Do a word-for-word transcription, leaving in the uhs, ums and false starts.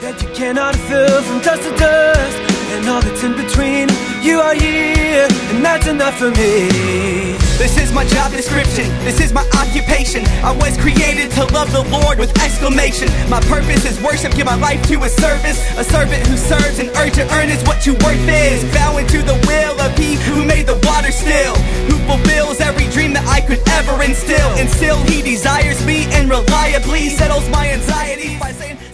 that you cannot fill from dust to dust, and all that's in between. You are here, and that's enough for me. This is my job description, this is my occupation. I was created to love the Lord with exclamation. My purpose is worship, give my life to His service. A servant who serves and urge to earn is what your worth is. Bowing to the will of He who made the water still, who fulfills every dream that I could ever instill. And still He desires me and reliably settles my anxiety by saying